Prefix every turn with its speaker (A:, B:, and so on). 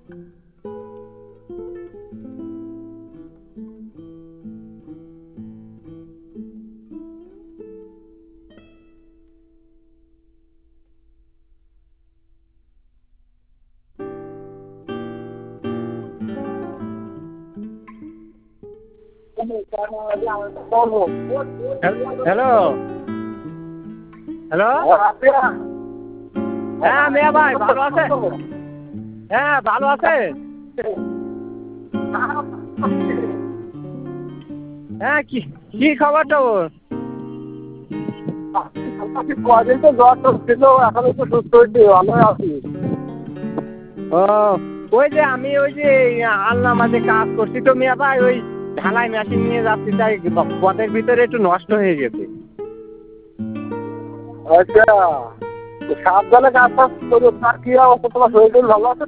A: Hello hello, হ্যাঁ মিয়া ভাই ভালো আছে? হ্যাঁ ভালো আছে। হ্যাঁ কি কি খবর টবর?
B: কদিন তো জ্বর টর ছিল, এখন একটু সুস্থ হয়েছি, ভালো আছি।
A: ও ওই যে আমি ওই যে আল্লাহ মাঝে কাজ করছি তো মিয়া ভাই, ওই ঢালাই মেশিন নিয়ে যাচ্ছি, তাই পথের ভিতরে একটু নষ্ট হয়ে গেছে।
B: আচ্ছা, সাবধানে কাজ টাজ করো। তার কি অবস্থা, তোমার শরীর টরীর ভালো আছে?